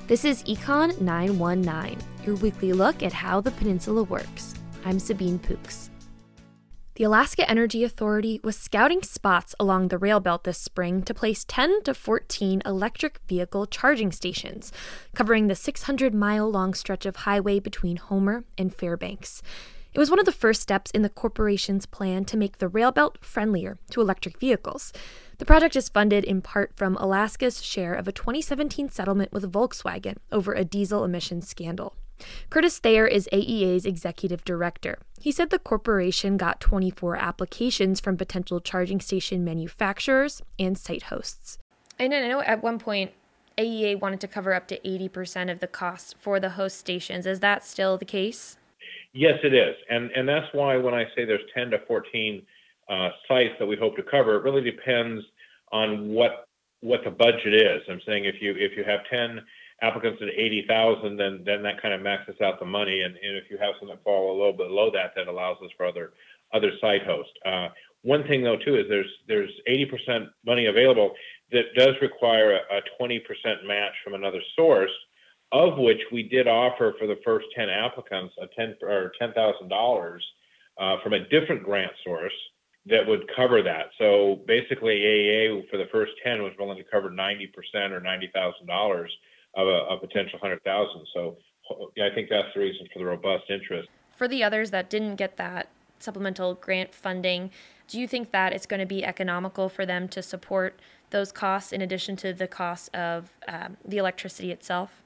This is Econ 919, your weekly look at how the peninsula works. I'm Sabine Pooks. The Alaska Energy Authority was scouting spots along the rail belt this spring to place 10 to 14 electric vehicle charging stations, covering the 600-mile-long stretch of highway between Homer and Fairbanks. It was one of the first steps in the corporation's plan to make the rail belt friendlier to electric vehicles. The project is funded in part from Alaska's share of a 2017 settlement with Volkswagen over a diesel emissions scandal. Curtis Thayer is AEA's executive director. He said the corporation got 24 applications from potential charging station manufacturers and site hosts. And I know at one point AEA wanted to cover up to 80% of the cost for the host stations. Is that still the case? Yes, it is. And that's why when I say there's 10 to 14 sites that we hope to cover, it really depends on what the budget is. I'm saying if you have 10 applicants at 80,000, then that kind of maxes out the money. And if you have some that fall a little bit below that, that allows us for other site hosts. One thing though too is there's 80% money available that does require a 20% match from another source, of which we did offer for the first 10 applicants $10,000 from a different grant source that would cover that. So basically AEA for the first 10 was willing to cover 90% or $90,000 of a potential 100,000. So yeah, I think that's the reason for the robust interest. For the others that didn't get that supplemental grant funding, do you think that it's going to be economical for them to support those costs in addition to the cost of the electricity itself?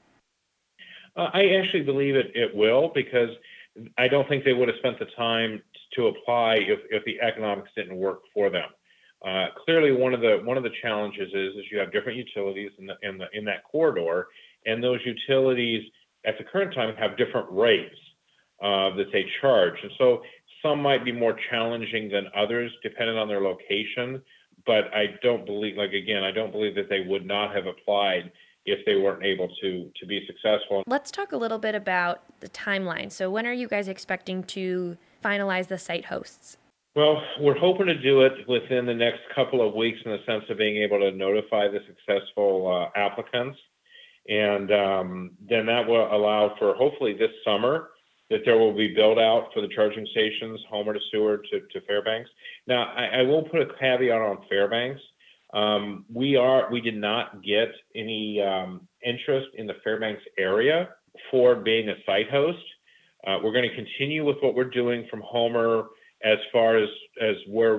I actually believe it will, because I don't think they would have spent the time to apply if the economics didn't work for them. Clearly, one of the challenges is you have different utilities in that corridor, and those utilities at the current time have different rates that they charge, and so some might be more challenging than others depending on their location. But I don't believe that they would not have applied if they weren't able to be successful. Let's talk a little bit about the timeline. So when are you guys expecting to finalize the site hosts? Well, we're hoping to do it within the next couple of weeks in the sense of being able to notify the successful applicants. And then that will allow for hopefully this summer that there will be build out for the charging stations, Homer to Seward to Fairbanks. Now, I will put a caveat on Fairbanks. We did not get any interest in the Fairbanks area for being a site host. We're going to continue with what we're doing from Homer as far as where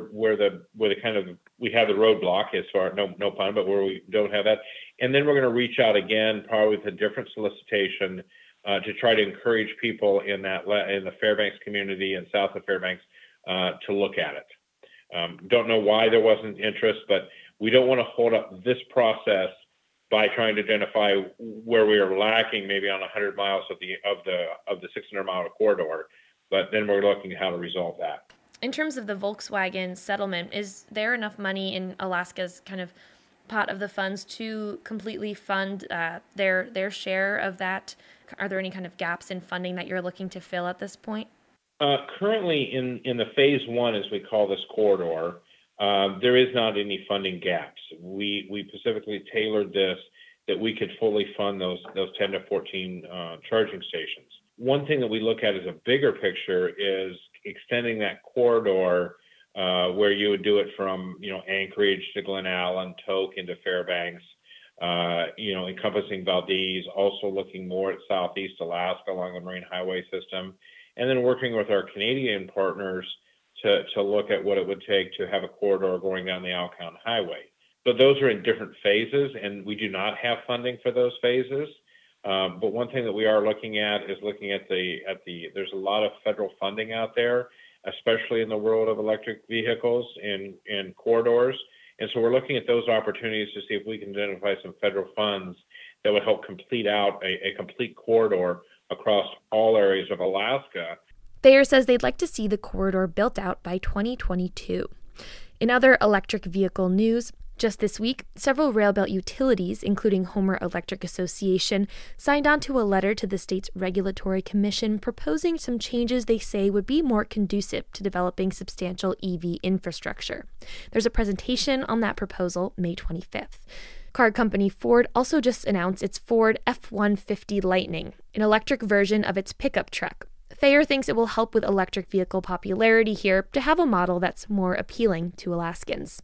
we have the roadblock as far, no pun, but where we don't have that. And then we're going to reach out again, probably with a different solicitation to try to encourage people in the Fairbanks community and south of Fairbanks to look at it. Don't know why there wasn't interest, but we don't want to hold up this process by trying to identify where we are lacking, maybe on 100 miles of the 600-mile corridor. But then we're looking at how to resolve that. In terms of the Volkswagen settlement, is there enough money in Alaska's kind of pot of the funds to completely fund their share of that? Are there any kind of gaps in funding that you're looking to fill at this point? Currently, in the phase one, as we call this corridor, there is not any funding gaps. We specifically tailored this that we could fully fund those 10 to 14 charging stations. One thing that we look at as a bigger picture is extending that corridor where you would do it from Anchorage to Glen Allen, Tok into Fairbanks, encompassing Valdez, also looking more at Southeast Alaska along the Marine Highway system, and then working with our Canadian partners to look at what it would take to have a corridor going down the Alcon Highway. So those are in different phases, and we do not have funding for those phases. But one thing that we are looking at is there's a lot of federal funding out there, especially in the world of electric vehicles and corridors. And so we're looking at those opportunities to see if we can identify some federal funds that would help complete out a complete corridor across all areas of Alaska. Thayer says they'd like to see the corridor built out by 2022. In other electric vehicle news, just this week, several railbelt utilities, including Homer Electric Association, signed on to a letter to the state's regulatory commission proposing some changes they say would be more conducive to developing substantial EV infrastructure. There's a presentation on that proposal May 25th. car company Ford also just announced its Ford F-150 Lightning, an electric version of its pickup truck. Thayer thinks it will help with electric vehicle popularity here to have a model that's more appealing to Alaskans.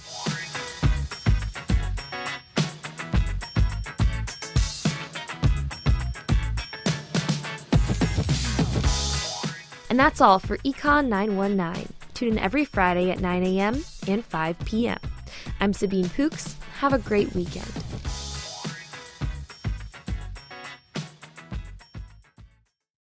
And that's all for Econ 919. Tune in every Friday at 9 a.m. and 5 p.m. I'm Sabine Pooks. Have a great weekend.